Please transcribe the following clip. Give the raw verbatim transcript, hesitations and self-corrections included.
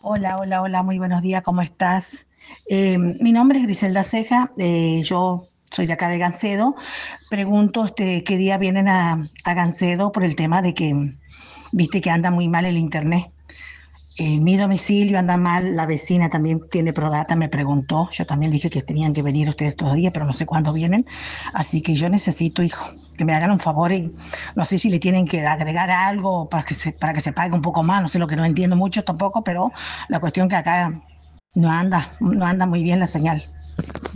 Hola, hola, hola, muy buenos días, ¿cómo estás? Eh, mi nombre es Griselda Ceja, eh, yo soy de acá de Gancedo. Pregunto este, qué día vienen a, a Gancedo por el tema de que, viste que anda muy mal el internet. Eh, mi domicilio anda mal, la vecina también tiene Prodata, me preguntó. Yo también dije que tenían que venir ustedes todos los días, pero no sé cuándo vienen. Así que yo necesito, hijo, que me hagan un favor y no sé si le tienen que agregar algo para que se, para que se pague un poco más. No sé lo que no entiendo mucho tampoco, pero la cuestión que acá no anda, no anda muy bien la señal.